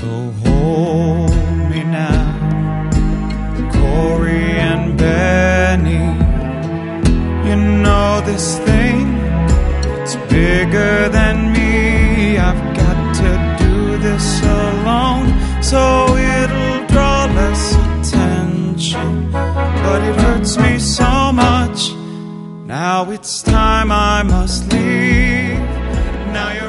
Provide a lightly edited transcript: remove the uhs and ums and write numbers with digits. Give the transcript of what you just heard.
So hold me now, Corey and Benny. You know this thing, it's bigger than me. I've got to do this alone, so it'll draw less attention. But it hurts me so much. Now it's time I must leave. Now you're